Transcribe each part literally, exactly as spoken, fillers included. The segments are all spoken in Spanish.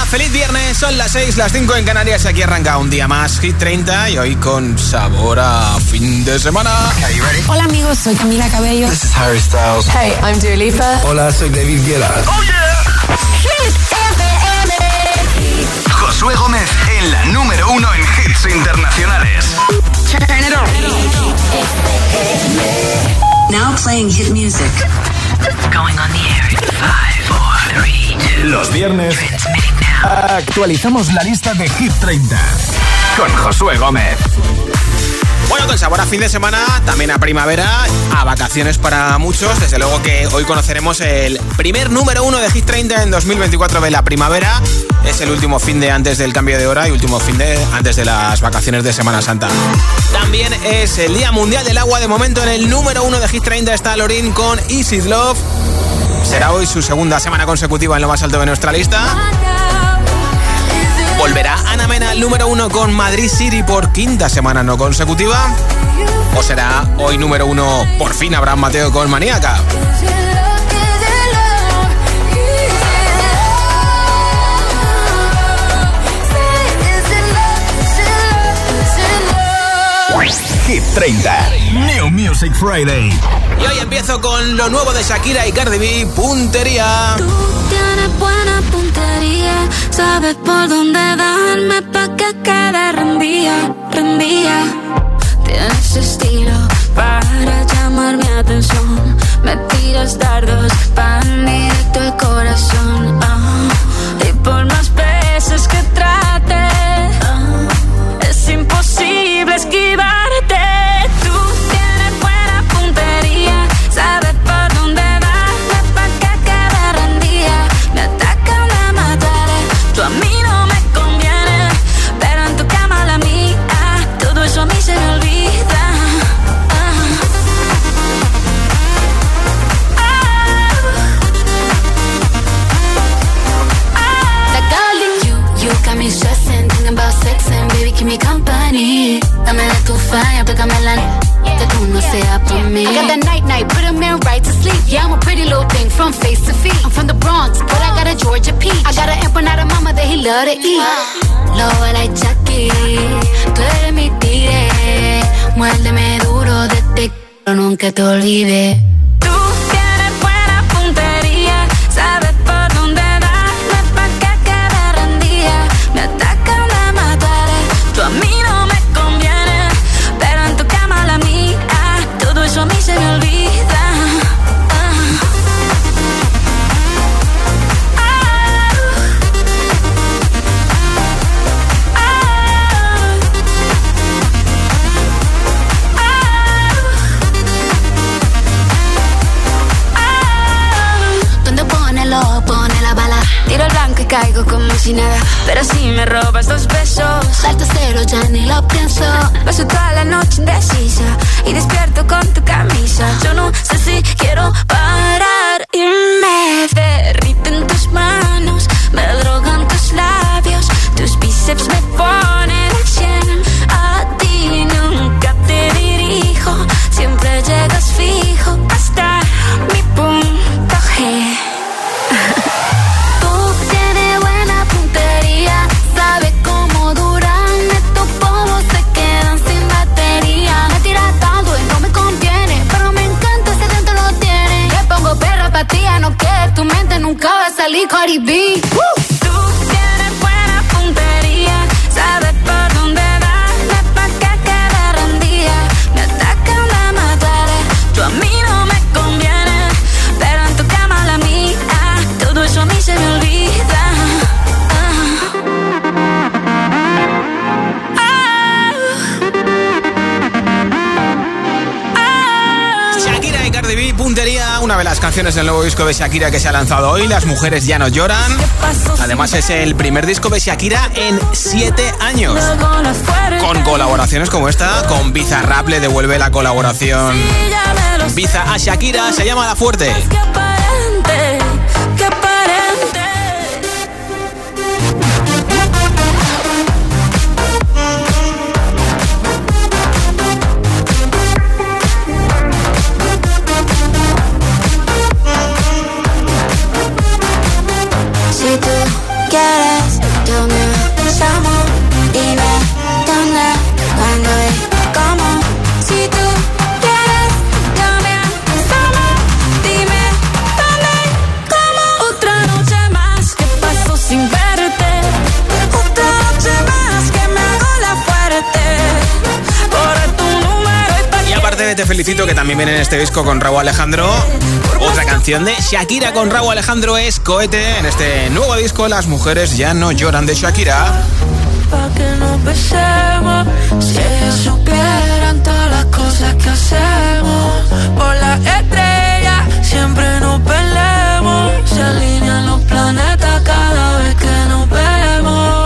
feliz viernes, son las seis, las cinco en Canarias. Aquí arranca un día más, Hit treinta, y hoy con sabor a fin de semana. Hola amigos, soy Camila Cabello. This is Harry Styles. Hey, I'm Dua Lipa. Hola, soy David Guetta. Oh yeah. Hit F M. Josué Gómez en la número uno en hits internacionales. Turn it on. Now playing hit music. Going on the air in five, four, three, two. Los viernes Transmitting now. actualizamos la lista de Hit treinta con Josué Gómez. Bueno, con sabor a fin de semana, también a primavera, a vacaciones para muchos. Desde luego que hoy conoceremos el primer número uno de Hit treinta en dos mil veinticuatro de la primavera. Es el último fin de antes del cambio de hora y último fin de antes de las vacaciones de Semana Santa. También es el Día Mundial del Agua. De momento en el número uno de Hit treinta está Lorin con Easy Love. Será hoy su segunda semana consecutiva en lo más alto de nuestra lista. ¿Volverá Ana Mena al número uno con Madrid City por quinta semana no consecutiva? ¿O será hoy número uno por fin Abraham Mateo con Maníaca? Hit treinta, New Music Friday. Y hoy empiezo con lo nuevo de Shakira y Cardi B, Puntería. Tú tienes buena puntería, sabes por dónde darme pa' que quede reenvía, reenvía. Tienes estilo para llamar mi atención, me tiras dardos pan directo al corazón. Oh, y por más veces que trate, oh, es imposible esquivarte. Tú tienes buena puntería, sabes por dónde darme pa' que quede rendida. Me atacan, me mataré, tú a mí no me conviene, pero en tu cama la mía, todo eso a mí se me olvida. Ah. Ah. That girl in you, you got me stressing, thinking about sex and baby keep me company. Dame de tu fire, pégame la que tú no seas por mí. I got that night night, put a man right to sleep. Yeah, I'm a pretty little thing from face to feet. I'm from the Bronx, but I got a Georgia peach. I got an empanada mama that he love to eat. Love like Chucky, tú eres mi tigre. Muérdeme duro de te quiero, nunca te olvide. Tú tienes buena puntería, sabes por dónde darme pa' que quede rendida. Me atacan, me mataré, tú a mí no me conviene, pero en tu cama la mía, todo eso a mí se me olvida. Ah. Ah. Donde pone lo pone la bala, tiro el blanco y caigo como si nada, pero si me robas dos besos, salto cero, ya ni lo pienso. Paso toda la noche indecisa y despierto con tu camisa. Yo no sé si quiero parar y me derriten tus manos, me drogan tus labios, tus bíceps me ponen al cien. A ti nunca te dirijo, siempre llegas fijo hasta mi punto G. Tú tienes buena puntería, sabes cómo duran estos polvos, se quedan sin batería. Me tiras tanto y no me conviene, pero me encanta ese dentro lo tiene. Le pongo perra pa' ti, no que tu mente nunca va a salir Cardi B. Uh. Tú tienes buena puntería, sabes por dónde darme pa' que quede rendida. Me atacan, me mataré, tú a mí no me conviene, pero en tu cama la mía, todo eso a mí se me olvida. Ah. Ah. Shakira y Cardi B, Puntería, una de las canciones del nuevo disco de Shakira que se ha lanzado hoy, Las mujeres ya no lloran. Además es el primer disco de Shakira en siete años, con colaboraciones como esta. Con Bizarrap le devuelve la colaboración Biza a Shakira, se llama La Fuerte. Que aparente, que aparente. Si tú quieres empezamos? Dime dónde, cuándo y cómo. Si tú quieres cambiar, empezamos. Dime dónde y cómo. Otra noche más que paso sin verte. Otra noche más que me hago la fuerte. Por tu número y pa' Y aparte de Te Felicito, que también viene en este disco con Rauw Alejandro, otra canción de Shakira con Rauw Alejandro es Cohete. En este nuevo disco, Las mujeres ya no lloran, de Shakira. Pa' que nos besemos, si ellos supieran todas las cosas que hacemos. Por la estrella siempre nos peleamos. Se alinean los planetas cada vez que nos vemos.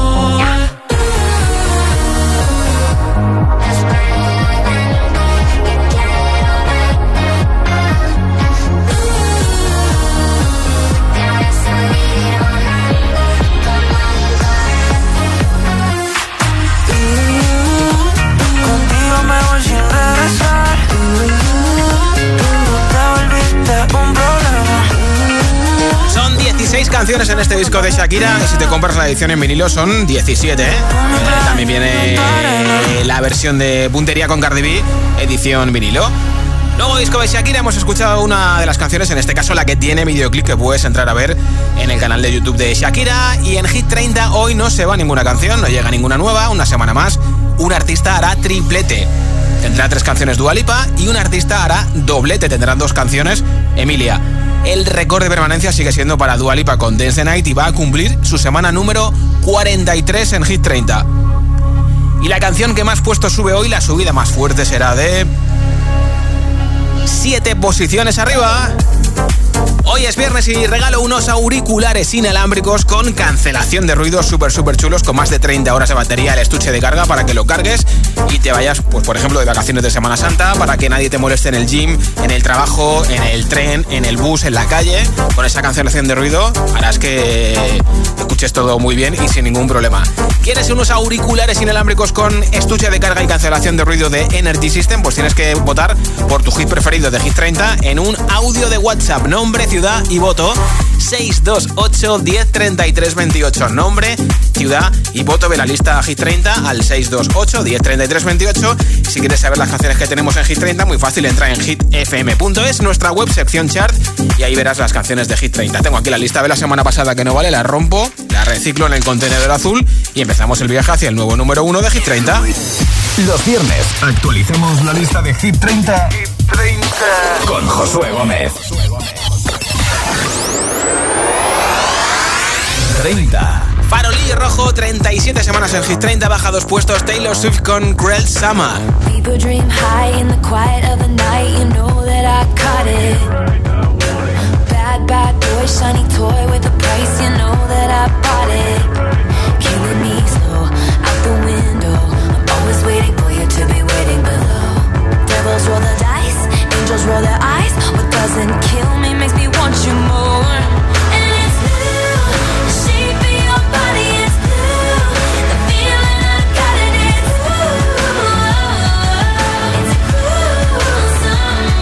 Son dieciséis canciones en este disco de Shakira, y si te compras la edición en vinilo son diecisiete, ¿eh? Eh, también viene la versión de Puntería con Cardi B, edición vinilo. Nuevo disco de Shakira, hemos escuchado una de las canciones, en este caso la que tiene videoclip, que puedes entrar a ver en el canal de YouTube de Shakira. Y en Hit treinta hoy no se va ninguna canción, no llega ninguna nueva. Una semana más, un artista hará triplete. Tendrá tres canciones Dua Lipa y un artista hará doblete, tendrán dos canciones Emilia. El récord de permanencia sigue siendo para Dua Lipa con Dance the Night y va a cumplir su semana número cuarenta y tres en Hit treinta. Y la canción que más puestos sube hoy, la subida más fuerte será de siete posiciones arriba. Hoy es viernes y regalo unos auriculares inalámbricos con cancelación de ruidos súper súper chulos, con más de treinta horas de batería, el estuche de carga para que lo cargues y te vayas, pues por ejemplo, de vacaciones de Semana Santa, para que nadie te moleste en el gym, en el trabajo, en el tren, en el bus, en la calle. Con esa cancelación de ruido harás que escuches todo muy bien y sin ningún problema. ¿Quieres unos auriculares inalámbricos con estuche de carga y cancelación de ruido de Energy System? Pues tienes que votar por tu hit preferido de Hit treinta en un audio de WhatsApp. Nombre, ciudad y voto. seis dos ocho, diez, treinta y tres, veintiocho. Nombre, ciudad y voto de la lista Hit treinta al seis dos ocho, diez, treinta y tres, veintiocho. Si quieres saber las canciones que tenemos en Hit treinta, muy fácil, entra en hit f m punto es, nuestra web, sección chart, y ahí verás las canciones de Hit treinta. Tengo aquí la lista de la semana pasada que no vale, la rompo, la reciclo en el contenedor azul y empezamos el viaje hacia el nuevo número uno de Hit treinta. Los viernes actualicemos la lista de Hit treinta, Hit treinta con Josué Gómez. treinta. Farolí rojo, treinta y siete semanas en Hit treinta, baja dos puestos Taylor Swift con Cruel Summer. People dream high in the quiet of the night, you know that I caught it. Bad, bad boy, shiny toy with a price, you know that I bought it. Killing me slow, out the window, I'm always waiting for you to be waiting below. Devils roll the dice, angels roll their eyes, what doesn't kill me makes me want you more.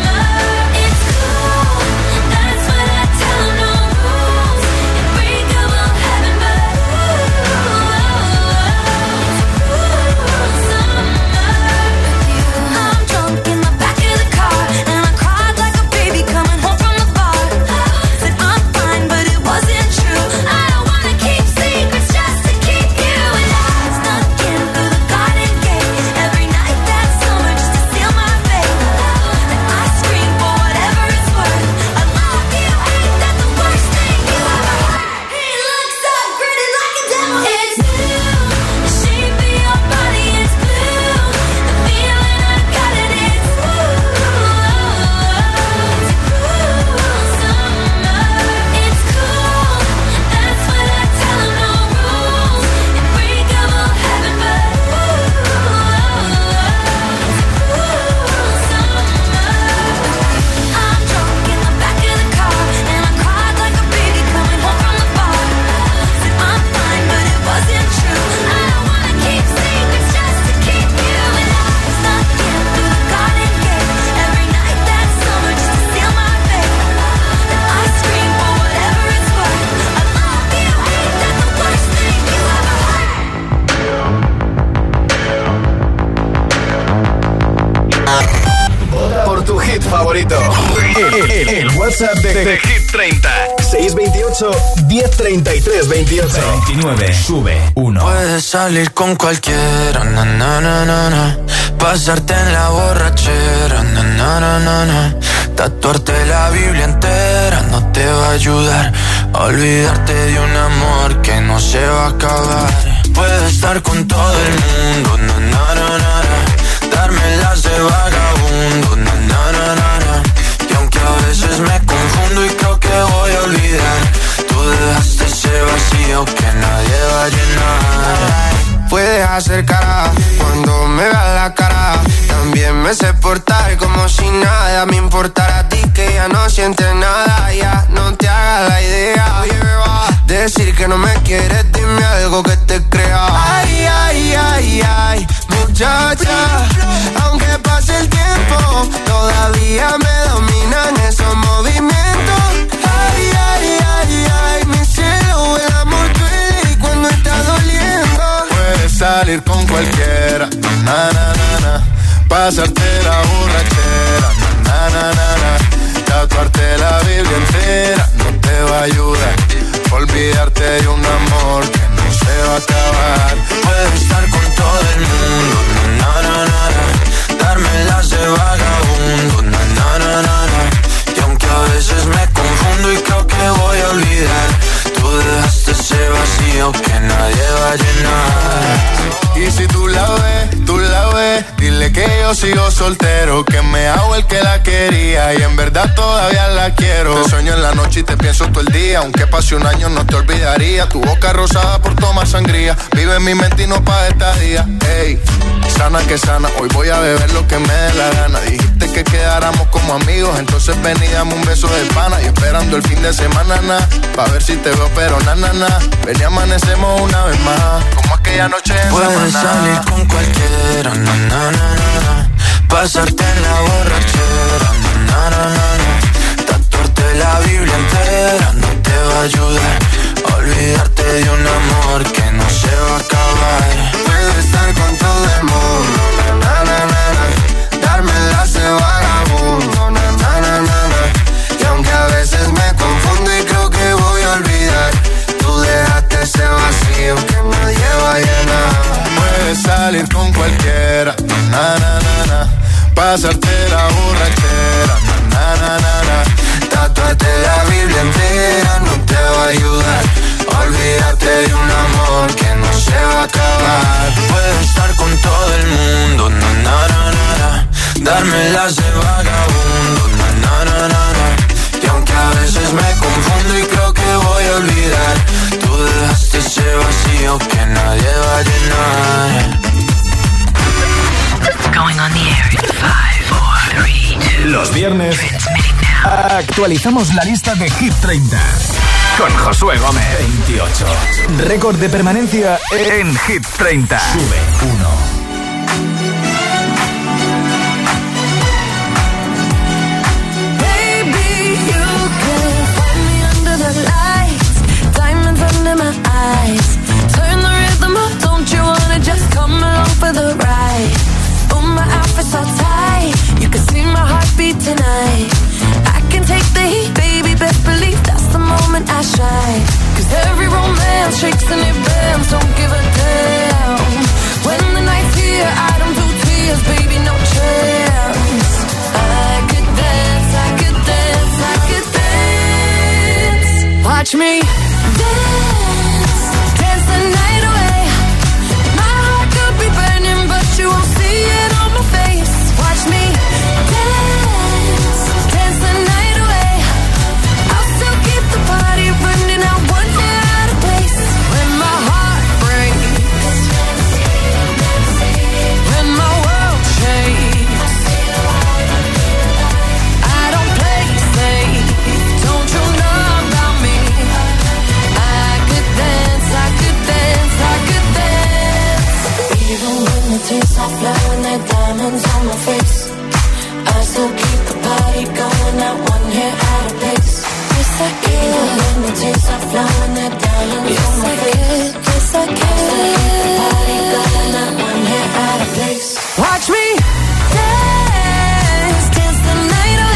Break up favorito. El, el, el WhatsApp de, de Hit treinta. seis veintiocho, diez treinta y tres veintiocho. veintinueve, sube uno. Puedes salir con cualquiera, na, na, na, na, na. Pasarte en la borrachera, na, na, na, na, na. Tatuarte la Biblia entera no te va a ayudar a olvidarte de un amor que no se va a acabar. Puedes estar con todo el mundo, na, na, na, na, na. Darme las de vagabundo, na, na, na, na, na. Y aunque a veces me confundo y creo que voy a olvidar, tú dejaste ese vacío que nadie va a llenar. Puedes hacer cara cuando me veas la cara. También me sé portar como si nada me importara a ti, que ya no sientes nada. Ya no te hagas la idea. Oye, me va a decir que no me quieres, dime algo que te crea. Ay, ay, ay, ay, muchacha, aunque pase el tiempo, todavía me dominan esos movimientos. Ay, ay, ay, ay, mi cielo, el amor duele cuando está doliendo. Puedes salir con cualquiera, na, na, na, na. Pasarte la borrachera, na, na, na, na. Tatuarte la Biblia entera no te va a ayudar. Olvidarte de un amor que no se va a acabar. Puedes estar con todo el mundo, na, na, na, na. Darme las de vagabundo, na, na, na, na, na. Y aunque a veces me confundo y creo que voy a olvidar, tú dejaste ese vacío que nadie va a llenar. Y si tú la ves, tú la ves, dile que yo sigo soltero, que me hago el que la quería y en verdad todavía la quiero. Te sueño en la noche y te pienso todo el día, aunque pase un año no te olvidaría. Tu boca rosada por tomar sangría, vive en mi mente y no pa' esta día. Ey, sana que sana, hoy voy a beber lo que me dé la gana. Dijiste que quedáramos como amigos, entonces ven y dame un beso de pana. Y esperando el fin de semana, na, pa' ver si te veo pero na, na, na. Ven y amanecemos una vez más, como aquella noche en Puedes salir con cualquiera, na, na, na, na, na. Pasarte en la borrachera, na, na, na, na. Tatuarte la Biblia entera no te va a ayudar a olvidarte de un amor que no se va a acabar. Puedes estar con todo el mundo, na, na, na, na. Darme las de vagabundo, na, na, na, na, na. Y aunque a veces me confundo y creo que voy a olvidar, tú dejaste ese vacío que nadie va a llenar. Puedes salir con cualquiera, na, na, na, na. Pasarte la borrachera, na, na, na, na. Tatuarte la Biblia entera no te va a ayudar a olvidarte de un amor que no se va a acabar. Puedes estar con todo el mundo, na, na, na, na, na. Darme las de vagabundo, na, na, na, na, na. Y aunque a veces me confundo y creo que voy a olvidar, tú dejaste ese vacío que nadie va a llenar. Going on the air in five, four, three, two. Los viernes actualizamos la lista de Hit treinta con Josué Gómez. veintiocho. Récord de permanencia en Hit treinta. Sube uno. Eyes. Turn the rhythm up, don't you wanna just come along for the ride? Oh, my outfit's so tight, you can see my heartbeat tonight. I can take the heat, baby, best believe that's the moment I shine. Cause every romance shakes and it bends, don't give a damn. When the night's here, I don't do tears, baby, no chance. I could dance, I could dance, I could dance. Watch me dance, dance the night away. My heart could be burning, but you won't see it on my face. Watch me dance, dance the night away. I'll still keep the party running, I want you out of place. When my heart breaks, when my world shakes, I don't play safe, don't you know about me? I could dance, I could dance, I could dance. Even when the tears start flowing, they're diamonds on my face, I still keep the party going, not one hair out of place. Yes, I can. Even when the tears start flowing, they're diamonds yes, on my I face. Can. Yes, I can. I still keep the party going, not one hair out of place. Watch me dance, dance the night away.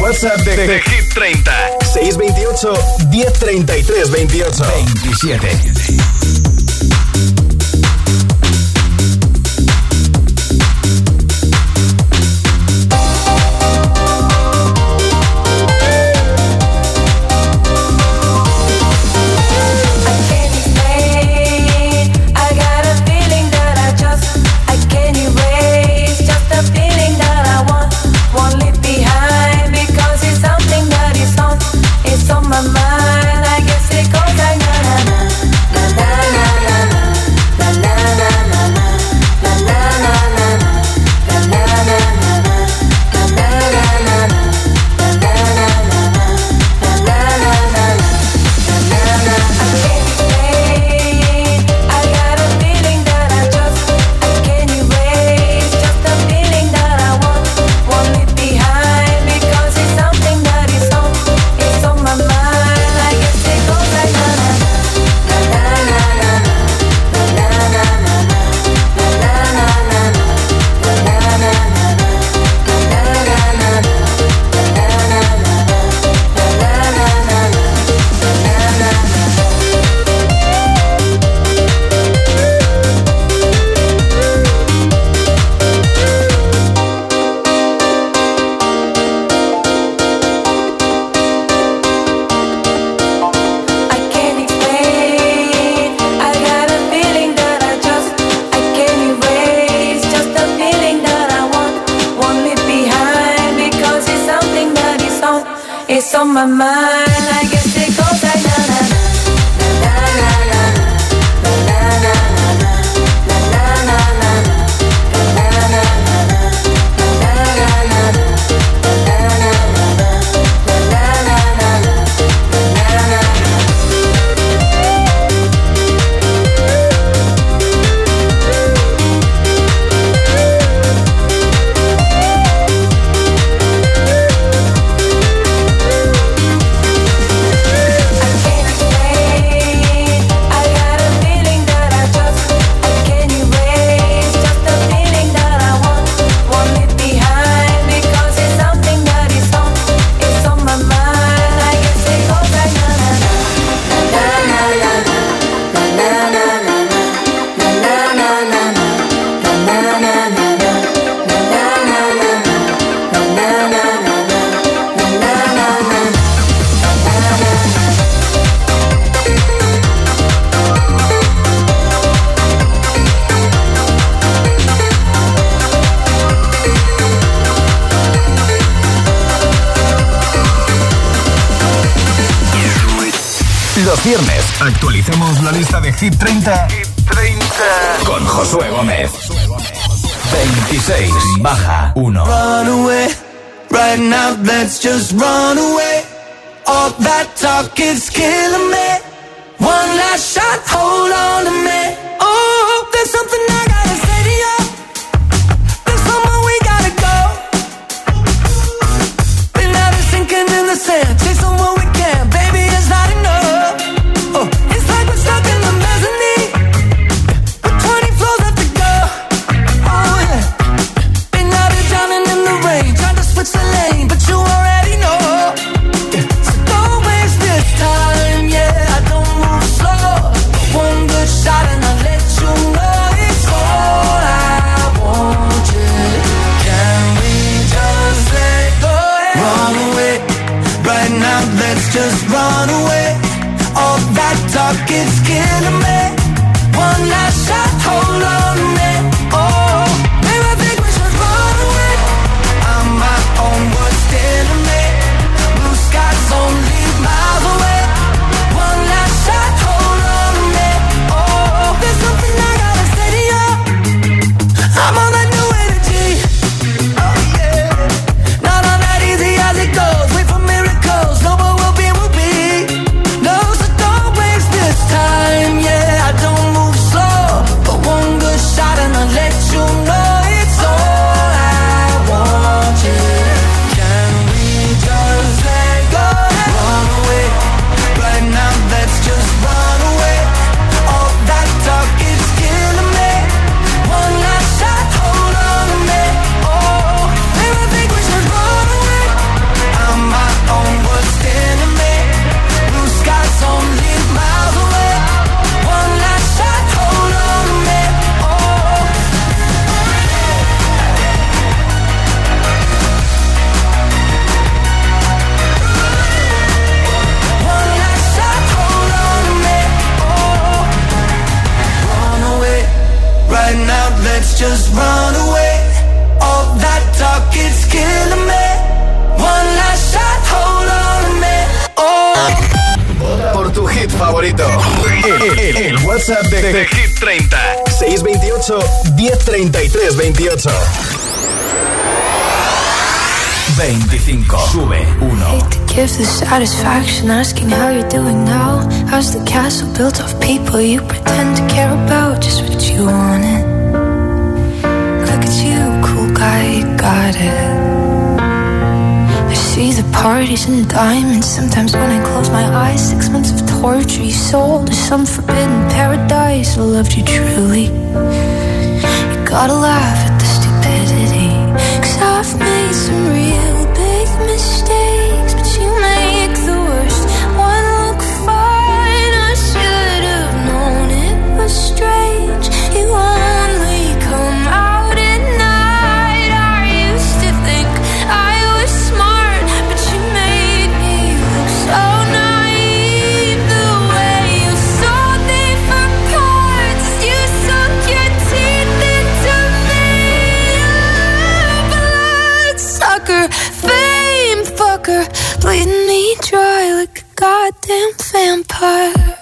WhatsApp de, de Hit treinta. seis veintiocho, diez treinta y tres, veintiocho. veintisiete. Los viernes actualicemos la lista de Hit treinta, Hit treinta con Josué Gómez. veintiséis, baja uno. Run away, right now let's just run away. All that talk is killing me. One last shot, hold on to me. Oh, there's something I gotta say to you. There's somewhere we gotta go. Been out of sinking in the sand, chasing what we can, baby, it's not enough. Oh, it's like we're stuck in the mezzanine with twenty floors left to go. Oh yeah, been out of drowning in the rain, trying to switch the lane, but you already know. Yeah. So don't waste this time, yeah, I don't move slow. One good shot and I'll let you know it's all I want, yeah. Can we just let go? Run away, right now let's just run away. All that talk is killing me. One last shot, hold on to me. Oh, maybe I think we should run away. I'm my own worst enemy. Blue skies only miles away. One last shot, hold on to me. Oh, there's something I gotta say to you. I'm on that new energy. Oh yeah, not on that easy as it goes. Wait for miracles. No, what will be will be. No, so don't waste this time, yeah. WhatsApp de, de Hit treinta. seis veintiocho, diez treinta y tres veintiocho. veinticinco. Sube uno. Hate to give the satisfaction asking how you're doing now. How's the castle built of people you pretend to care about? Just what you wanted. Look at you, cool guy, you got it. I see the parties and the diamonds. Sometimes when I close my eyes, six months of torture you sold to some forbidden paradise. I loved you truly. You gotta laugh at the stupidity, 'cause I've made some real big mistakes, but you make the worst one look fine. I should have known it was strange. You only come out at night. I used to think I was smart, but you made me look so naive. The way you sold me for parts, you sunk your teeth into me. Bloodsucker, fame fucker, bleeding me dry like a goddamn vampire.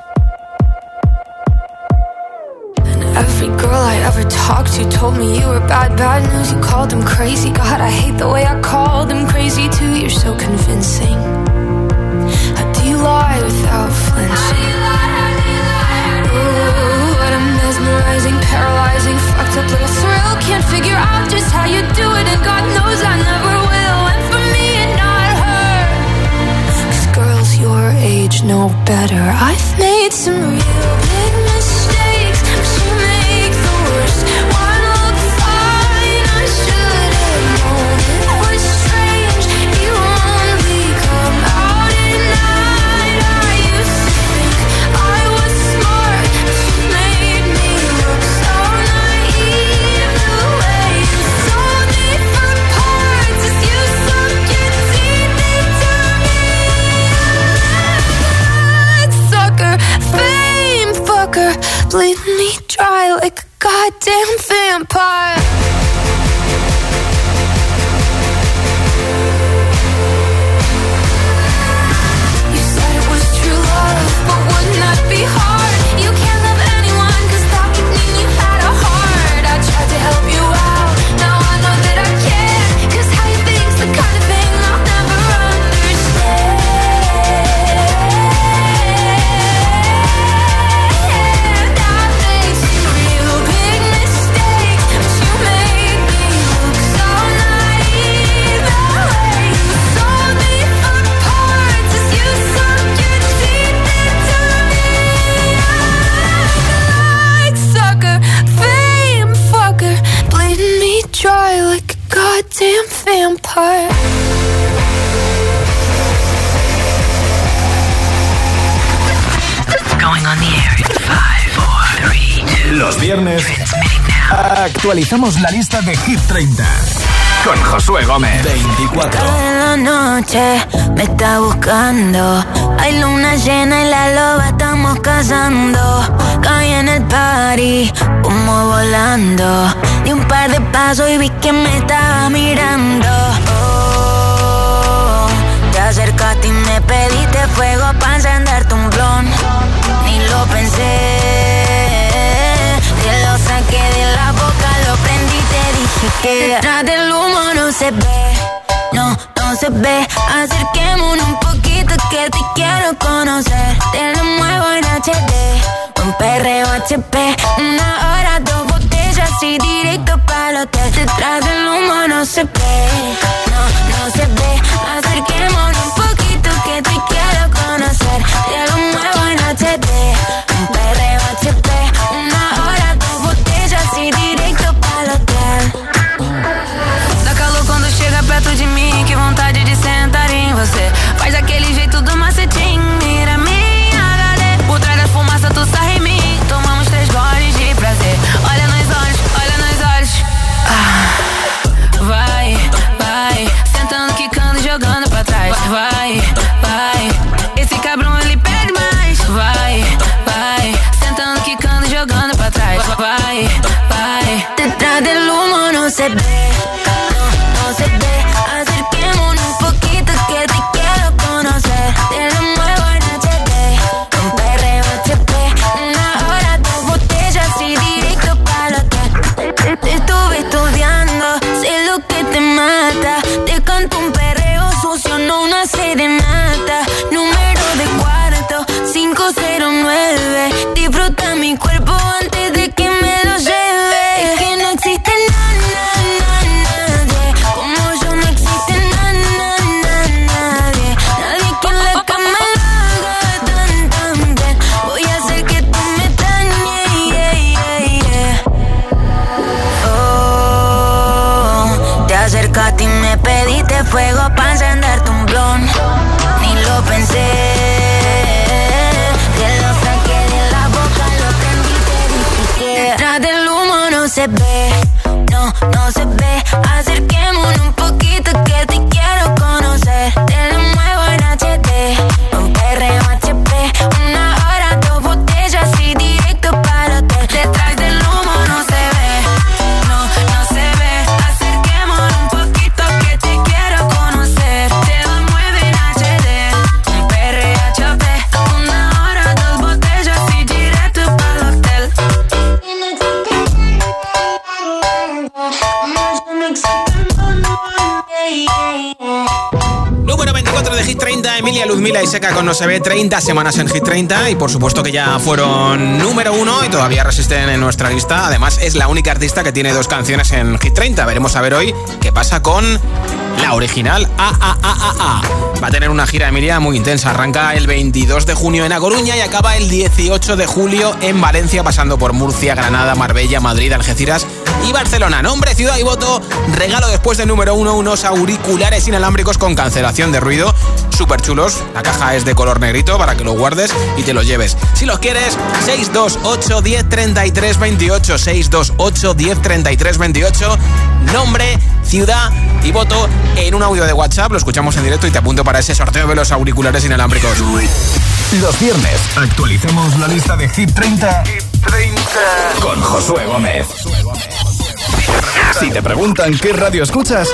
And every girl I ever talked to told me you were bad, bad news. You called them crazy. God, I hate the way I called them crazy too. You're so convincing. How do you lie without flinching? Ooh, what a mesmerizing, paralyzing, fucked up little thrill. Can't figure out just how you do it, and God knows I never will. And for me and not her, 'cause girls your age know better. I've made some real big mistakes, but you make the worst one look fine. I should have known it was strange. You only come out at night. I used to think I was smart, but you made me look so naive. The way you sold me for parts is you sunk your teeth into me. Bloodsucker, fame fucker, bleeding me dry like a goddamn vampire. You said it was true love, but wouldn't that be hard? You can't love anyone, 'cause that would mean you had a heart. I tried to help you out, now I know that I can't, 'cause how you think's the kind of thing I'll never understand. I made some real big mistakes, but you made me look so naive. The way you sold me for parts is you sunk your teeth into me. Like sucker, fame fucker, bleeding me dry like a goddamn vampire. Going on the air in five, four, three, two. Los viernes Transmitting now. actualizamos la lista de Hit treinta con Josué Gómez. veinticuatro. Cada noche me está buscando. Hay luna llena y la loba estamos cazando. Caí en el party, como volando. Di un par de pasos y vi que me estaba mirando. Oh, te acercaste y me pediste fuego pa' encenderte un blon. Ni lo pensé, te lo saqué de la boca, lo prendí, te dije que detrás del humo no se ve, no, no se ve. Acerquémonos un poquito que te quiero conocer. Te lo muevo en H D, un perreo H P. Una hora, dos botellas y directo para el hotel. Detrás del humo no se ve, no, no se ve. Acerquémonos un poquito que te quiero conocer. Te lo muevo en H D, un perreo H P. Una hora, dos botellas y directo para el hotel. Dá calor quando chega perto de mim, que vontade de sentar em você. Faz aquele jeito do macetinho, mira minha H D. Por trás da fumaça tu sarra em mim, tomamos três goles de prazer. Olha nos olhos, olha nos olhos. Ah, vai, vai, sentando, quicando e jogando pra trás. Vai, vai, esse cabrão ele pede mais. Vai, vai, sentando, quicando e jogando pra trás. Vai, vai. Detrás del humo no se ve, no, no se ve. Acerquémonos un poquito que te quiero conocer. Te lo muevo en H D, un perreo H P. Una mi cuerpo antes de que me lo lleve. Es que no existe nada, nadie como yo, no existe nada, nadie, nadie que en la cama lo haga tan, tan bien. Voy a hacer que tú me extrañes, yeah, yeah, yeah. Oh, te acercaste y me pediste fuego pa' encenderte un blon. Ni lo pensé. Detrás del humo no se ve, no, no se ve. Acerquémonos un poquito que te quiero conocer. Te lo muevo en H D, un perreo H P. Una hora, dos botellas y directo para hotel. Detrás del humo no se ve, no, no se ve. Acerquémonos un poquito que te quiero conocer. Te lo muevo en H D, un perreo H P. Una hora, dos botellas y directo para hotel. Número veinticuatro de Hit treinta, Emilia, Ludmila y Seca con No Se Ve, treinta semanas en Hit treinta y por supuesto que ya fueron número uno y todavía resisten en nuestra lista. Además es la única artista que tiene dos canciones en Hit treinta. Veremos a ver hoy qué pasa con la original A A A A A. Va a tener una gira, Emilia, muy intensa. Arranca el veintidós de junio en A Coruña y acaba el dieciocho de julio en Valencia, pasando por Murcia, Granada, Marbella, Madrid, Algeciras y Barcelona. Nombre, ciudad y voto. Regalo después del número uno, unos auriculares inalámbricos con cancelación de ruido, súper chulos. La caja es de color negrito para que lo guardes y te lo lleves. Si los quieres, seis dos ocho, diez, treinta y tres, veintiocho. seis dos ocho, diez, treinta y tres, veintiocho. Nombre, ciudad y voto en un audio de WhatsApp. Lo escuchamos en directo y te apunto para ese sorteo de los auriculares inalámbricos. Los viernes actualizamos la lista de Hit treinta, Hit treinta con Josué Gómez. Si te preguntan qué radio escuchas,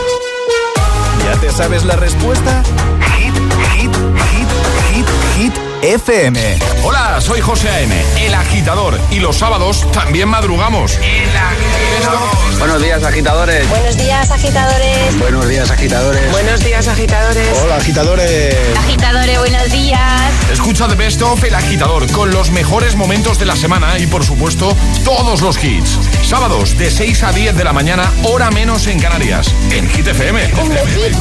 ¿ya te sabes la respuesta? Hit, hit, hit, hit, hit F M. Hola, soy José A M, el agitador, y los sábados también madrugamos. El agitador. Buenos días, agitadores. Buenos días, agitadores. Buenos días, agitadores. Buenos días, agitadores. Hola, agitadores. Agitadores, buenos días. Escucha The Best of El Agitador con los mejores momentos de la semana y, por supuesto, todos los hits. Sábados de seis a diez de la mañana, hora menos en Canarias, en Hit F M. Un besito.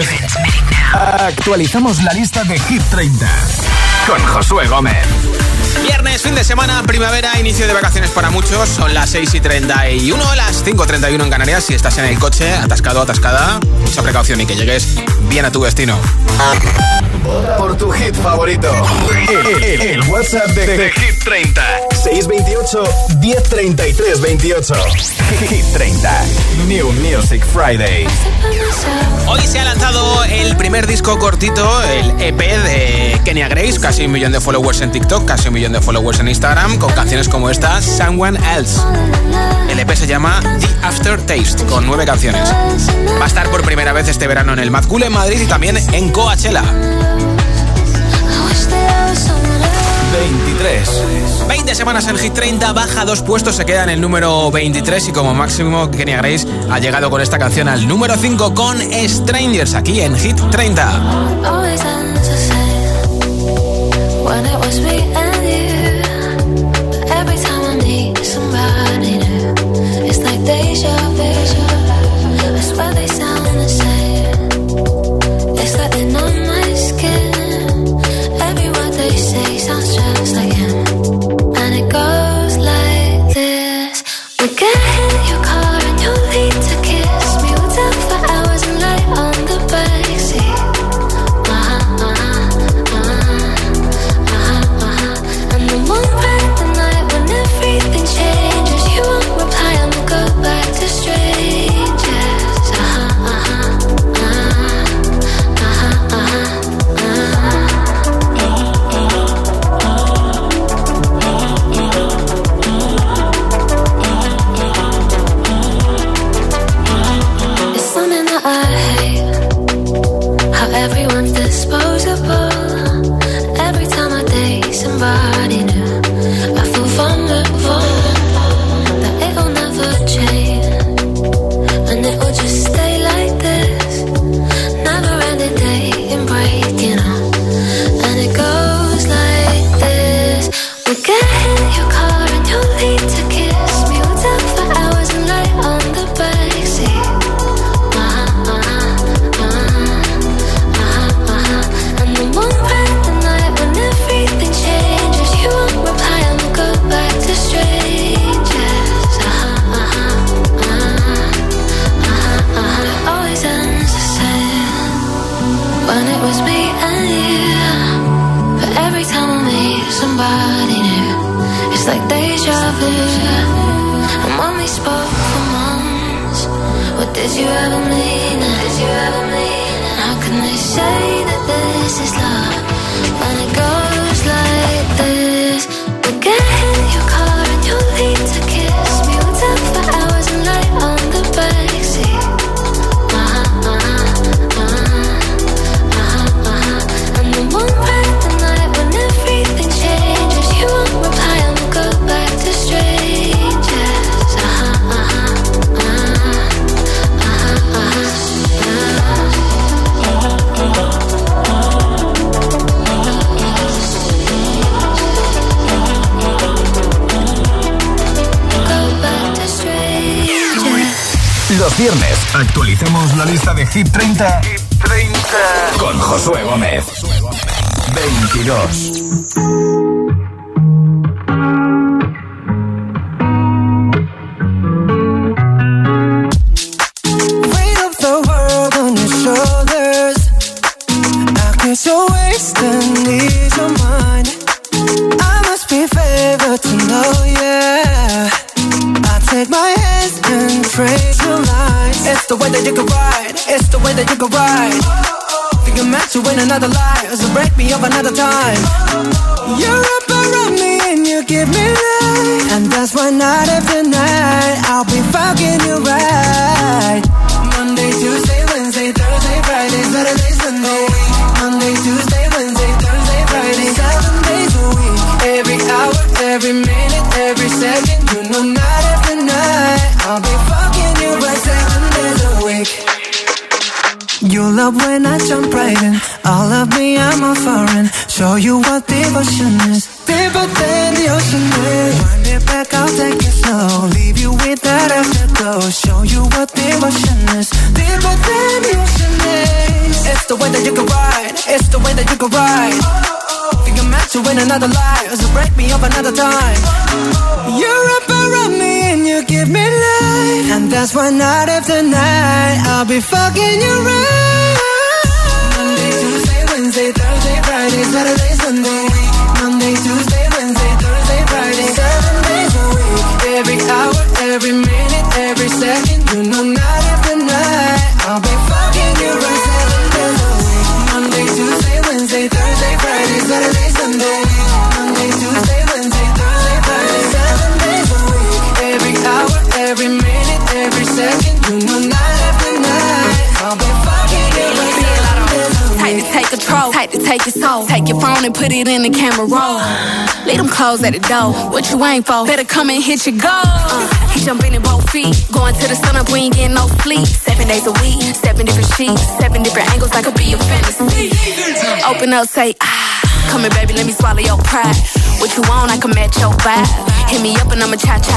Actualizamos la lista de Hit treinta con Josué Gómez. Viernes, fin de semana, primavera, inicio de vacaciones para muchos. Son las seis y treinta y uno, las cinco y treinta y uno en Canarias. Si estás en el coche, atascado, atascada, mucha precaución y que llegues bien a tu destino. Vota por tu hit favorito. El, el, el WhatsApp de, de Hit treinta. seis veintiocho, diez treinta y tres veintiocho. Hit treinta. New Music Friday. Hoy se ha lanzado el primer disco cortito, el E P de Kenya Grace. Casi un millón de followers en TikTok, casi un millón de followers en Instagram, con canciones como esta, Someone Else. El E P se llama The Aftertaste, con nueve canciones. Va a estar por primera vez este verano en el Mad Cool en Madrid y también en Coachella. veintitrés. veinte semanas en Hit treinta, baja dos puestos, se queda en el número veintitrés y como máximo Kenya Grace ha llegado con esta canción al número cinco con Strangers aquí en Hit treinta. Los viernes actualicemos la lista de Hit treinta, Hit treinta con Josué Gómez. veintidós. The way that you can ride, it's the way that you can ride. Think I'm meant to win another life, so break me up another time. You're up around me and you give me life, and that's why night after night I'll be fucking you right. Monday, Tuesday, Wednesday, Thursday, Friday, Saturday, Sunday. Monday, Tuesday, Wednesday, Thursday, Friday, seven days a week. Every hour, every minute, every second, you know night after night I'll be fucking you right seven days a week. You love when I jump right in. All of me, I'm a foreign. Show you what devotion is. Deeper than the ocean is. Wind it back, I'll take it slow. Leave you with that afterglow. Show you what devotion is. Deeper than the ocean is. It's the way that you can ride. It's the way that you can ride. Think I'm meant to win another life, so break me up another time. You're up around me and you give me life, and that's why night after night I'll be fucking you right. Monday, Tuesday, Wednesday, Thursday, Friday, Saturday, Sunday. Monday, Tuesday, Wednesday, Thursday, Friday, seven days a week. Every hour, every minute, every second, you know night after night I'll be fucking you right. Seven days a week. Monday, Tuesday, Wednesday, Thursday, Friday, Saturday, Sunday. Monday, Tuesday, Wednesday, Thursday, Friday, seven days a week. Every hour, every minute, every second, you know night after night I'll be fucking you right. Seven days a week. Tight to take control, tight to take your soul. Take your phone and put it in the camera roll. Leave them clothes at the door. What you ain't for? Better come and hit your goal. Uh, he jumping in both feet. Going to the sun up, we ain't getting no sleep. Seven days a week, seven different sheets, seven different angles, that could be a fantasy. Open up, say ah. Come here, baby, let me swallow your pride. What you want, I can match your vibe. Hit me up and I'ma cha-cha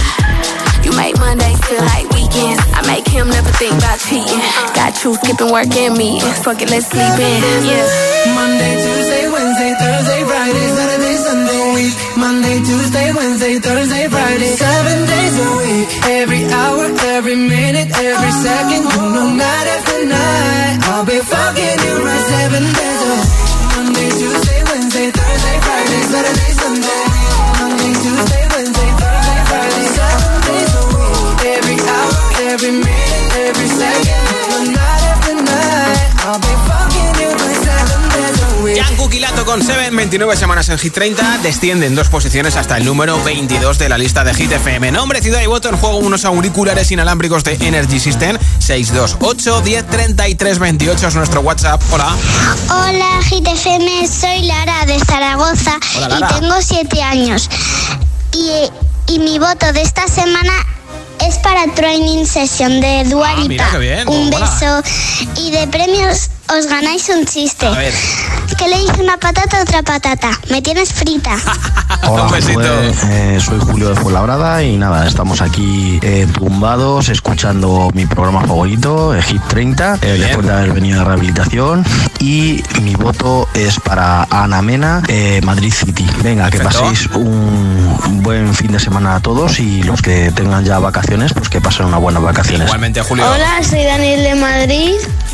slide. You make Mondays feel like weekends. I make him never think about cheating. Got you skipping work and meetings. Fuck it, let's sleep in, yeah. Monday, Tuesday, Wednesday, Thursday, Friday, Saturday, Sunday, week. Monday, Tuesday, Wednesday, Thursday, Friday, seven days a week. Every hour, every minute, every second, you know night after night I'll be fucking you right. Seven days a week. Monday, Tuesday, Wednesday, Thursday, Friday, Saturday, Sunday. Monday, Tuesday, Wednesday, Thursday, Friday, seven days a week. Every hour, every minute, every second, you know night after night I'll be fucking you right. Seven days a week. Jungkook y Lato con Seven, veintinueve semanas en Hit treinta, descienden dos posiciones hasta el número veintidós de la lista de Hit F M. Nombre, ciudad y voto, en juego unos auriculares inalámbricos de Energy System. Seis dos ocho, diez, treinta y tres, veintiocho es nuestro WhatsApp. Hola. Hola Hit F M, soy Lara de Zaragoza. Hola, Lara. Y tengo siete años. Y, y mi voto de esta semana es para Training Session de Dua Lipa. Ah, mira, qué bien. Un Hola. beso. Y de premios os ganáis un chiste. A ver. ¿Qué le dice una patata a otra patata? Me tienes frita. Hola, Un besito. Josué, eh, soy Julio de Fuenlabrada y nada, estamos aquí eh, tumbados escuchando mi programa favorito, eh, Hit treinta, eh, después de haber venido de rehabilitación, y mi voto es para Ana Mena, eh, Madrid City. Venga, que Perfecto. paséis un buen fin de semana a todos y los que tengan ya vacaciones, pues que pasen unas buenas vacaciones. Igualmente, Julio. Hola, soy Daniel de Madrid.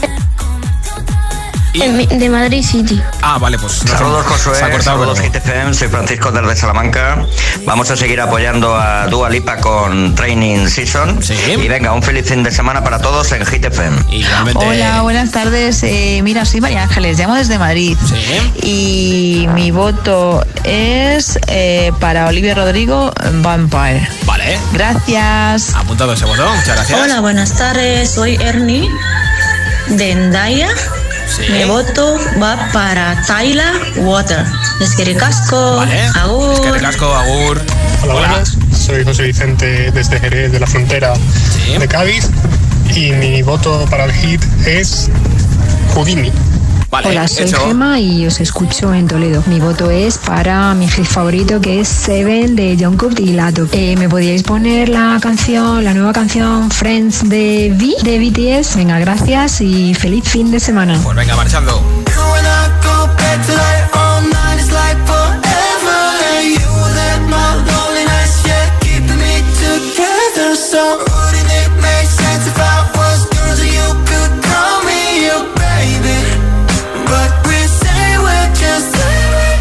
Y- De Madrid City. Ah, vale, pues. no sé, Saludos, Josué. se ha cortado, Saludos, pero- Hit F M. Soy Francisco desde Salamanca. Vamos a seguir apoyando a Dua Lipa con Training Season. Sí. Y venga, un feliz fin de semana para todos en Hit F M. Igualmente. Hola, buenas tardes. Eh, mira, soy María Ángeles, llamo desde Madrid. Sí. Y mi voto es eh, para Olivia Rodrigo, Vampire. Vale. Gracias. Apuntado ese voto. Muchas gracias. Hola, buenas tardes. Soy Ernie de Endaya. Sí. Mi voto va para Tyler Water. Es que ricasco. Vale. Agur. Es que ricasco, agur. Hola, buenas. Soy José Vicente desde Jerez, de la frontera Sí. de Cádiz. Y mi voto para el hit es Houdini. Vale, Hola, soy hecho. Gemma y os escucho en Toledo. Mi voto es para mi hit favorito, que es Seven de Jungkook y Lato. Eh, ¿Me podríais poner la canción, la nueva canción Friends de V, de B T S? Venga, gracias y feliz fin de semana. Pues venga, marchando. When I go back tonight, all night is like forever. And you let my lonely nights, yeah, keeping me together. So wouldn't it make sense if I was yours and you could call me your baby? But we say we're just, we're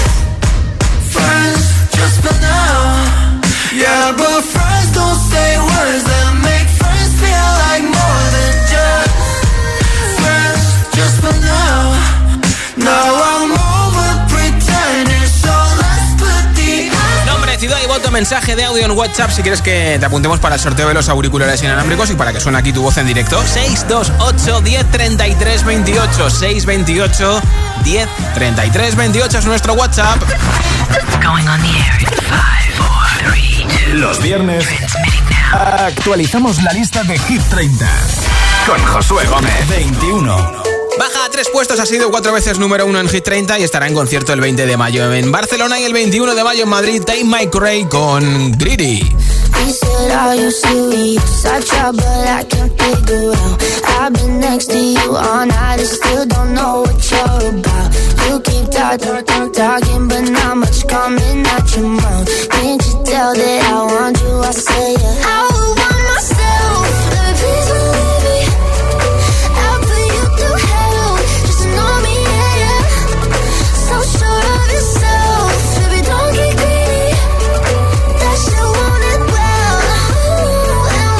just friends, just for now. Yeah, but friends don't say words that make friends feel like more than just friends, just for now. Now I'm over pretending, so let's put the Nombre, ciudad y voto, mensaje de audio en WhatsApp si quieres que te apuntemos para el sorteo de los auriculares inalámbricos y para que suene aquí tu voz en directo. seis dos ocho, diez, treinta y tres, veintiocho. seis veintiocho, diez, treinta y tres, veintiocho es nuestro WhatsApp. Going on the air in five, four, three, two. Los viernes actualizamos la lista de Hit treinta con Josué Gómez. veintiuno. Baja a tres puestos, ha sido cuatro veces número uno en Hit treinta y estará en concierto el veinte de mayo en Barcelona y el veintiuno de mayo en Madrid. Tate McRae con Greedy. He said, are you serious? I try but I can't figure out. I've been next to you all night and still don't know what you're about. You keep talking, talk, talking, but not much coming out your mouth. Can't you tell that I want you? I say yeah. I would want myself, baby, please believe me. I'll put you through hell, just know me, yeah, yeah. So sure of yourself, baby, don't get greedy. That shit want it well, ooh, and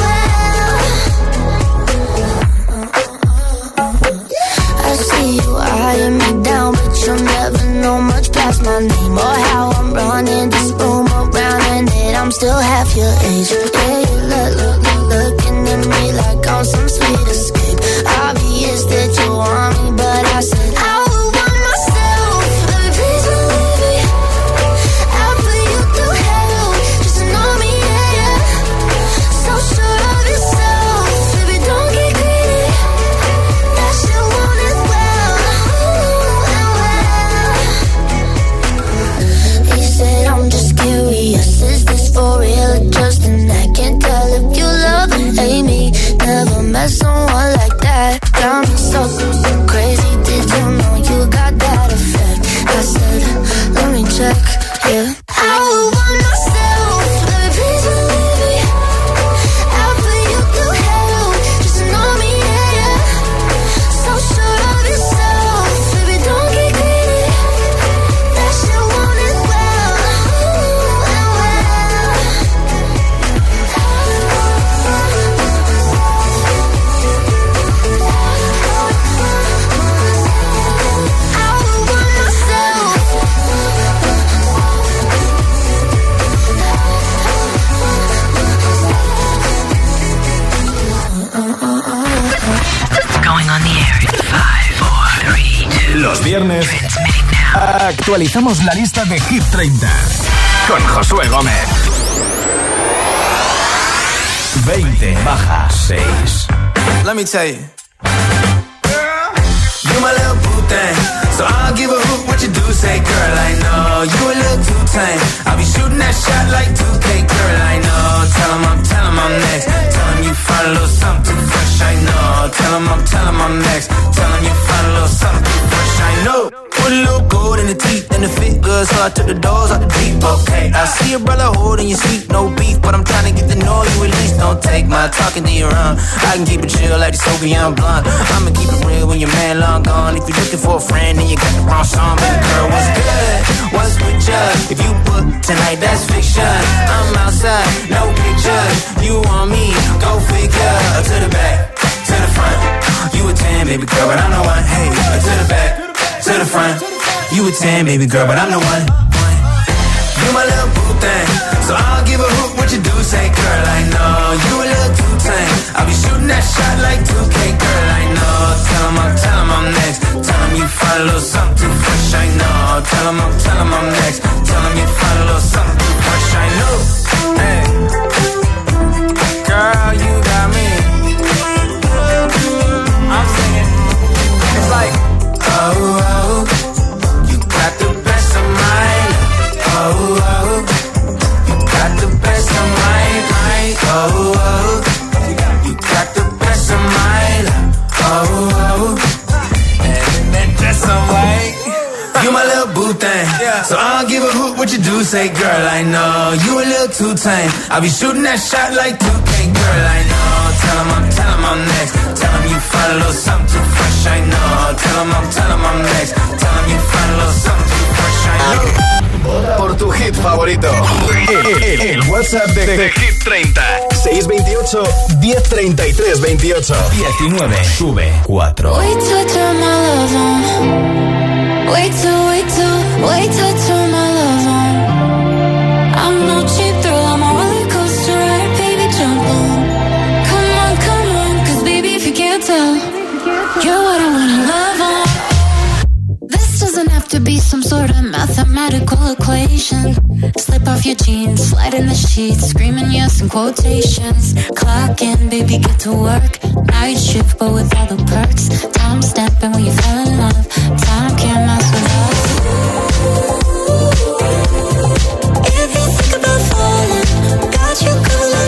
well. I see you eyeing me down, but you'll never know much past my name or how I'm running this room around, and that I'm still half your age. Yeah, you look, look, look, looking at me like I'm some sweet escape. Obvious that you want me, but I said I would want myself, baby, please believe me. I'll put you through hell, just know me, yeah, yeah. So sure of yourself, baby, don't get greedy. That shit want it well, ooh, and well. He said I'm just curious, is this for real or just an act? Can't tell if you love or hate me. Never met someone like that. Got me so crazy. Did you know you got that effect? I said, let me check, yeah. I would want myself, baby, please believe me. I'll put you through hell, just know me, yeah, yeah. So sure of yourself, baby, don't get greedy. That shit want it well, ooh, and well. I would want myself. Going on the air in five, four, three, two. Los viernes actualizamos la lista de Hit treinta con Josué Gómez. veinte baja seis. Let me tell you. You my little boo thing, so I'll give a hoot what you do. Say, girl, I know you a little too tame. I'll be shooting that shot like two K, girl, I know. Tell him I'm, tell him I'm next. Tell him you find a little something too fresh, I know. Tell him I'm, tell him I'm next. Tell him you find a little something too fresh, I know. Put a little gold in the teeth and the fit good, so I took the doors out the deep, okay. I see your brother holding your sweet, no beef, but I'm trying to get to know you at least. Don't take my talking to your own. I can keep it chill like the Soviet blonde. I'ma keep it real when your man long gone. If you're looking for a friend and you got the wrong song, baby girl, what's good? What's with you? If you book tonight, that's fiction. I'm outside, no pictures. You want me? Go figure. To the back, to the front. You a ten, baby girl, but I'm the one. Hey, to the back, to the front. You a ten, baby girl, but I'm the one. You my little boo thing, so I'll give a hoot what you do. Say, girl, I know you a little too tame. I'll be shooting that shot like two K, girl, I know. Tell him I'm, tell him I'm next. Tell him you find a little something too fresh, I know. Tell him I'm, tell him I'm next. Tell him you find a little something too fresh, I know. Hey, girl, you got me. I'm singing. It's like, oh, oh, you got the best of mine. Oh, oh, you got the best of mine, mine. Oh, oh, you got the best of mine. Oh, oh, and that dress on white. You my little boo thing, so I'll give a hoot what you do. Say, girl, I know you a little too tame. I'll be shooting that shot like two K, girl, I know. Tell him I'm, tell him I'm next. Tell him you find a little something too fresh, I know. Tell him I'm, tell him I'm next. Tell him you find a little something too fresh, I know. Por tu hit favorito. El, el, el WhatsApp de, de Hit treinta. seis veintiocho, diez treinta y tres veintiocho. diecinueve. Sube cuatro. Wait till I turn my love on. Wait till, wait till, wait till I turn my love on. I'm no cheap thrill, I'm a roller coaster ride, baby, jump on. Come on, come on, cause baby, if you can't tell, you're what I wanna love on. This doesn't have to be some sort of mathematical equation. Slip off your jeans, slide in the sheets, screaming yes in quotations. Clock in, baby, get to work. Night shift, but with all the perks. Time stamping when you fell in love. Time can't mess with us. If you think about falling, got you covered.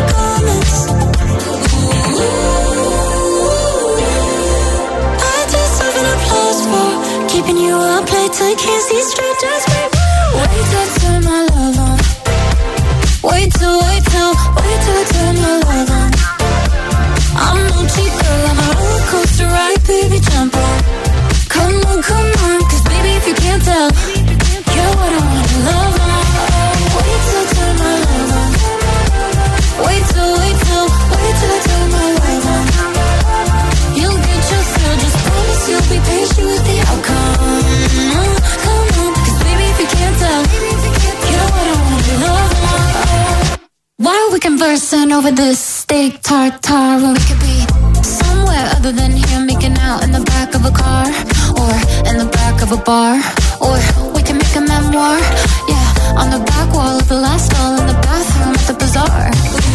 see straight, just wait. Wait till I turn my love on. Wait till, wait till, wait till I turn my love on. I'm no cheap girl, I'm a roller coaster ride, baby, jump on. Come on, come on, cause baby, if you can't tell, you're what I want to love on. Wait till I turn my love on. Wait till, wait till, wait till I turn my love on. You'll get your thrill, just promise you'll be patient with the outcome. Come on, cause baby, if you can't tell, you're what I want to love on. Why are we conversing over this steak tartare when we could be somewhere other than here, making out in the back of a car, or in the back of a bar, or we can make a memoir, yeah, on the back wall of the last stall in the bathroom at the bazaar.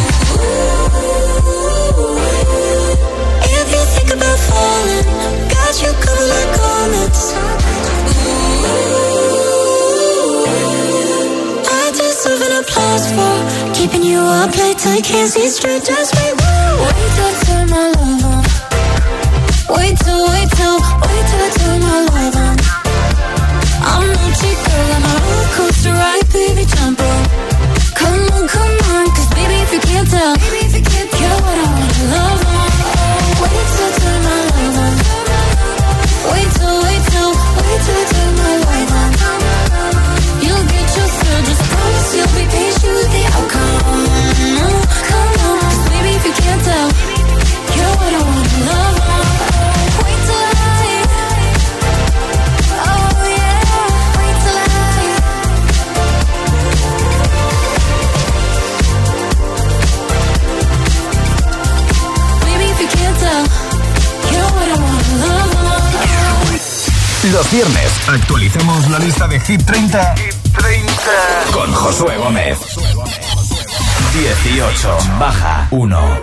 If you think about falling, got you covered like garments. I deserve an applause for keeping you up late till I can't see straight, just wait. Wait till I turn my love on. Wait till, wait till, wait till I turn my love on. I'm no cheap girl, I'm a roller coaster ride, baby, jump on. Come on, come on, cause baby, if you can't tell, you're what I want to love on. Wait till I turn my love on. Wait till, wait till, wait till I turn my love on. You'll get your thrill, just promise you'll be patient with the outcome. Come on, cause baby, if you can't tell, you're what I want to love on. Wait till I, oh yeah, wait till I. Baby, if you can't tell, you're what I want to love on. Los viernes actualicemos la lista de Hit treinta, Hit treinta con Josué Gómez. dieciocho, baja uno.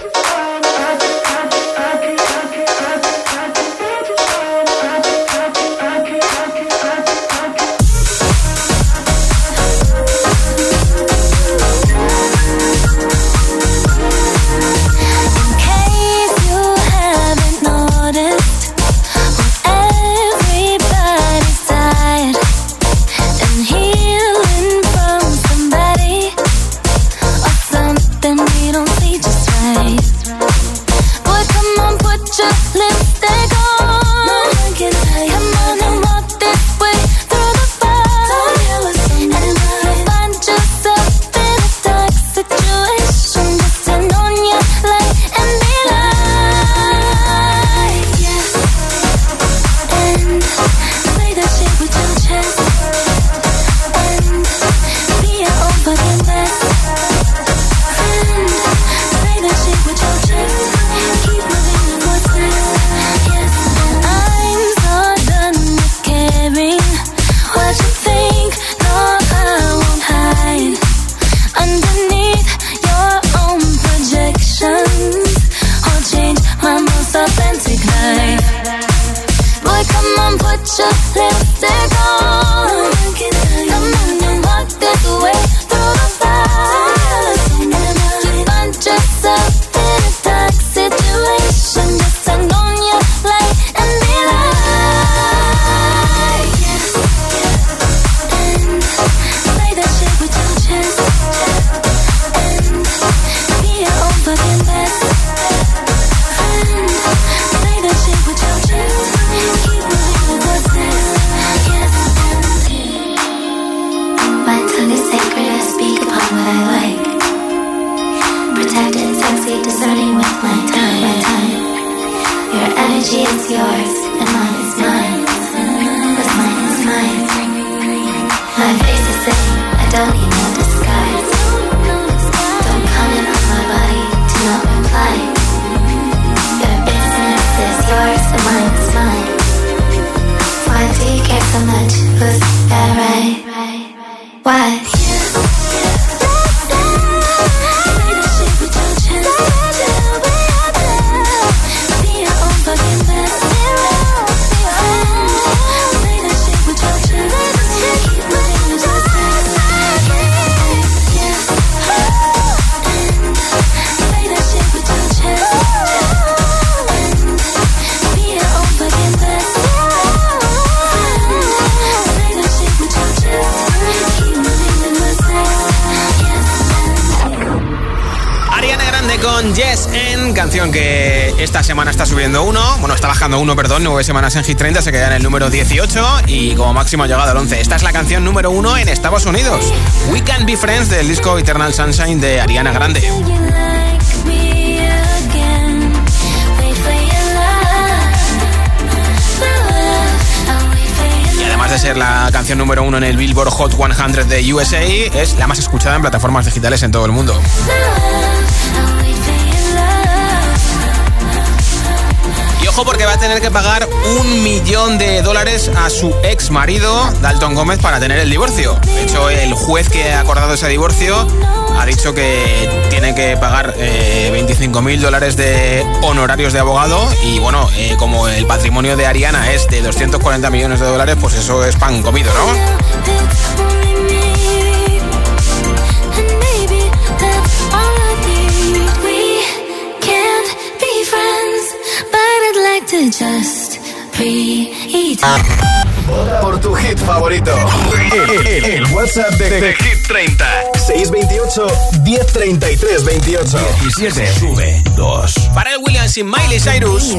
con Yes En, canción que esta semana está subiendo uno, bueno, está bajando uno, perdón, nueve semanas en Hit treinta, se queda en el número dieciocho y como máximo ha llegado al once. Esta es la canción número uno en Estados Unidos. We Can Be Friends del disco Eternal Sunshine de Ariana Grande. Y además de ser la canción número uno en el Billboard Hot cien de U S A, es la más escuchada en plataformas digitales en todo el mundo. Ojo, porque va a tener que pagar un millón de dólares a su ex marido, Dalton Gómez, para tener el divorcio. De hecho, el juez que ha acordado ese divorcio ha dicho que tiene que pagar eh, veinticinco mil dólares de honorarios de abogado. Y bueno, eh, como el patrimonio de Ariana es de doscientos cuarenta millones de dólares, pues eso es pan comido, ¿no? To just breathe. Por tu hit favorito. El, el, el WhatsApp de, de Hit treinta. seis veintiocho, diez treinta y tres veintiocho. diecisiete. Sube dos. Para el Williams y Miley Cyrus.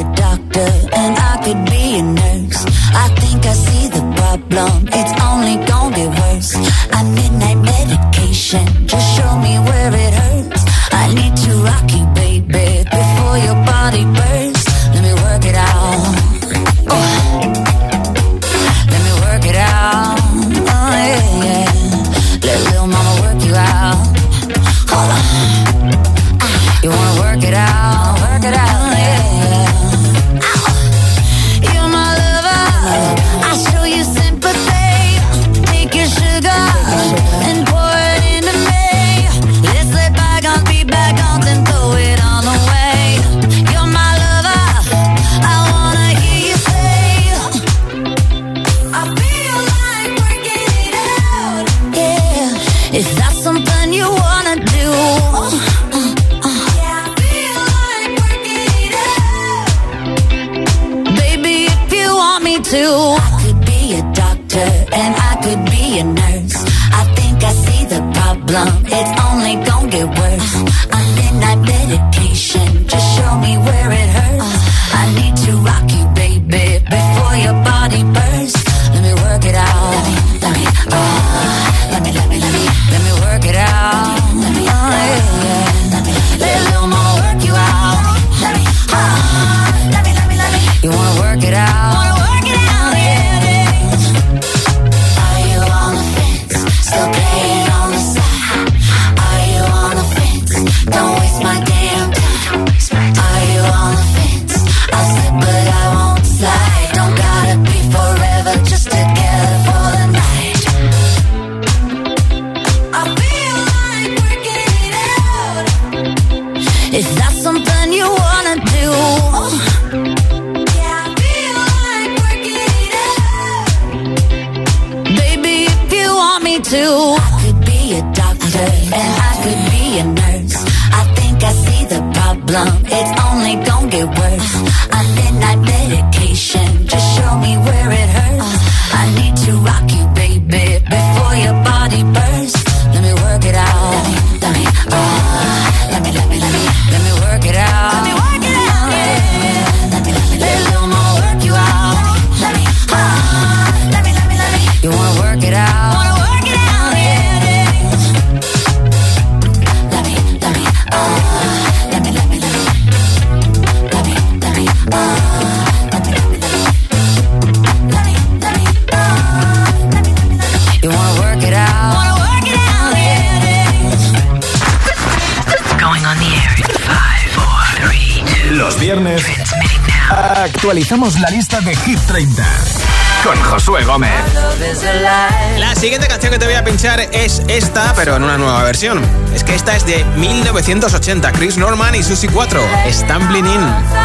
Just show me where it hurts. I need to rock you, baby, before your body bursts. Let me work it out. Oh. Let me work it out. Oh, yeah, yeah. Let little mama work you out. Hold on. You wanna work it out? Work it out, yeah, yeah. Ow. You're my lover. I show you sympathy. Take your sugar and pour it into me. Let's let bygones be bygones and throw it on the way. You're my lover. I wanna hear you say, I feel like working it out. Yeah, is that something you wanna do? Yeah, I feel like working it out. Baby, if you want me to, I could be a doctor and I could be a nurse. I think I see the problem, it's only gonna get worse. I'm midnight medication, just show me where it hurts. I need to rock you, baby, before your body bursts. Let me work it out. Let me, let me, uh, let me, let me, let me, let me work it out. Let me, oh, yeah, yeah. Let me, let a little more work you out. Let me, uh, let me, let me, let me. You wanna work it out? Wanna work it out, yeah, yeah. Are you on the fence? Still playing on the side? Are you on the fence? Don't waste my damn time. Are you on the fence? I'll slip but I won't slide. Don't gotta be forever, just together for the night. I feel like working it out. Is that something you wanna do? Yeah, I feel like working it out. Baby, if you want me to, I could be a doctor and I could be a nurse. I think I see the problem, it's only gonna get worse. I'm midnight medication, just show me where it hurts. I need to rock you, baby, before your body bursts. Let me work it out. Let me, let me, uh, let me, let me, let me, let me work it out. Let me work it out, yeah. Let me, let me, let a little more work you out. Let me, uh, let me, let me, let me. You wanna work it out? Wanna work it out, yeah, yeah. Let me, let me, uh, let me, let me, let me, let me, let me, uh, let me, let me, let me, let me, let me, uh, let me, let me, let me. You wanna work it out? Wanna work it out, yeah, yeah. Going on the air in five, four, three, two. Los viernes actualizamos la lista de Hit treinta con Josué Gómez. La siguiente canción que te voy a pinchar es esta, pero en una nueva versión. Es que esta es de mil novecientos ochenta, Chris Norman y Susie cuatro, Stumbling In.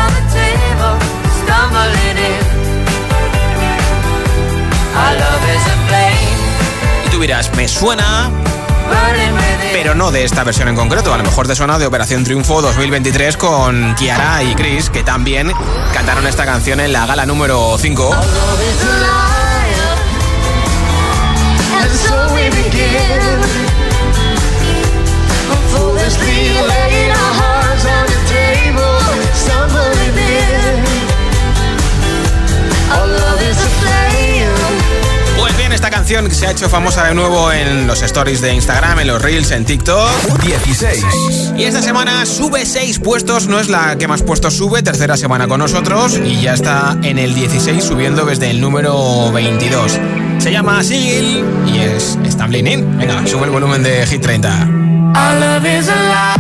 Y tú dirás, me suena, pero no de esta versión en concreto. A lo mejor te suena de Operación Triunfo dos mil veintitrés con Kiara y Chris, que también cantaron esta canción en la gala número cinco. se ha hecho famosa de nuevo en los stories de Instagram, en los Reels, en TikTok. dieciséis. Y esta semana sube seis puestos, no es la que más puestos sube, tercera semana con nosotros y ya está en el dieciséis, subiendo desde el número veintidós. Se llama Sigil y es Stumbling In. Venga, sube el volumen de Hit treinta. Our love is alive.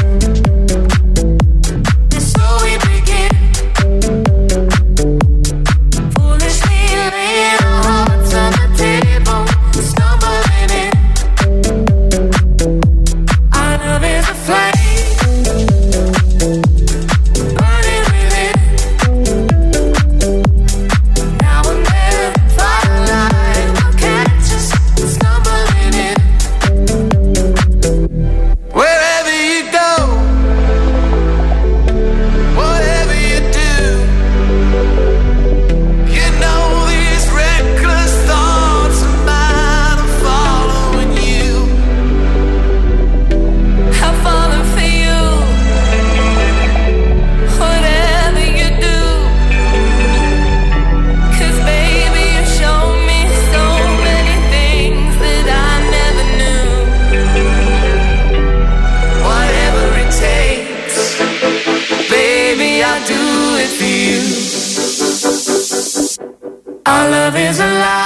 Our love is alive.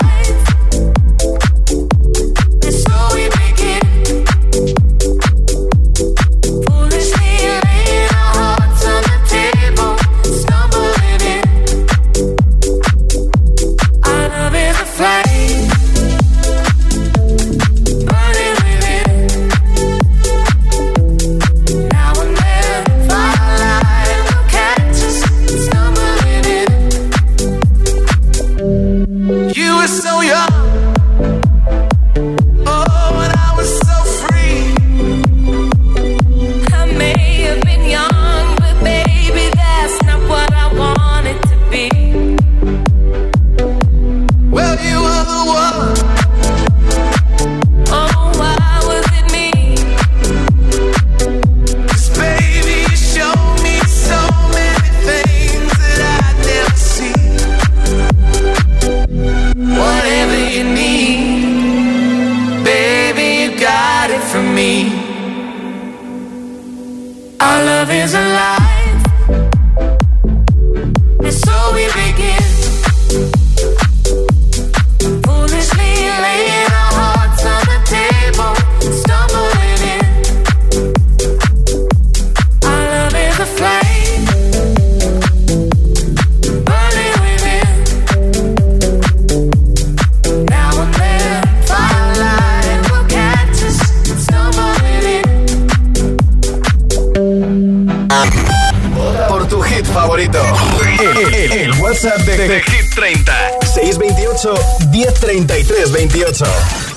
El, el, el WhatsApp de, de, de Hit treinta. seis veintiocho, diez treinta y tres veintiocho.